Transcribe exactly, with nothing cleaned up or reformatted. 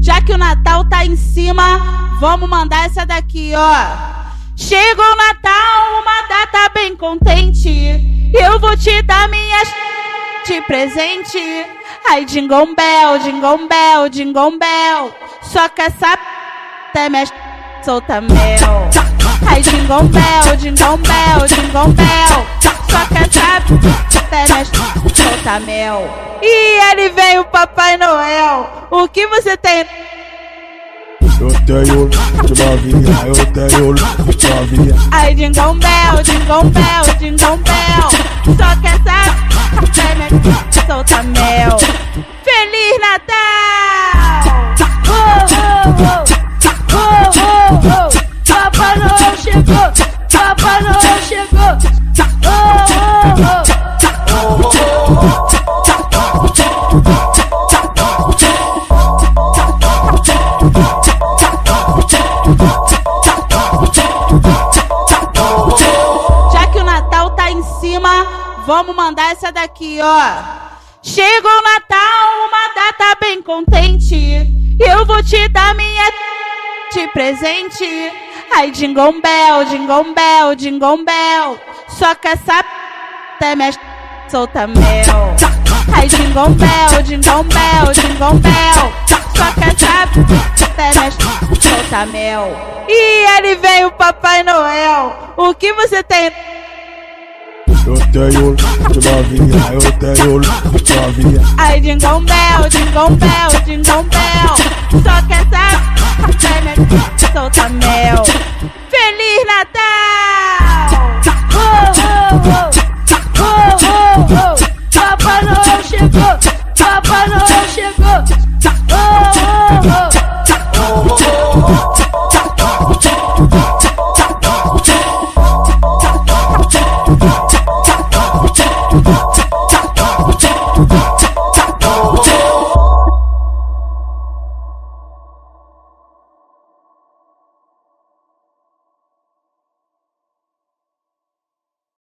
Já que o Natal tá em cima, vamos mandar essa daqui, ó. Chegou o Natal, uma data bem contente, eu vou te dar minha de presente. Ai, Jingle Bell, Jingle Bell, Jingle Bell, só que essa até mexe, solta mel. Ai, Jingle Bell, Jingle Bell, Jingle Bell, só que essa até mexe, solta mel. E ele veio, Papai Noel, o que você tem? Eu tenho de novinha, eu tenho de novinha. Ai, Jingle Bell, Jingle Bell, Jingle Bell, só que essa até solta mel. Feliz Natal! Oh, oh, oh, oh, oh, oh. Papai Noel chegou, Papai Noel chegou. Oh, oh, oh. Já que o Natal tá em cima, vamos mandar essa daqui, ó. Chegou o Natal, uma data bem contente, eu vou te dar minha de presente. Ai, Jingle Bell, Jingle Bell, Jingle Bell, só que essa até mexe, solta mel. Ai, Jingle Bell, Jingle Bell, Jingle Bell, só que essa até mexe, solta mel. E ele veio, Papai Noel, o que você tem? Eu tenho de novinha, eu tenho de novinha. Ai, Jingle Bell, Jingle Bell, Jingle Bell, só que essa até mexe, solta mel. Feliz Natal!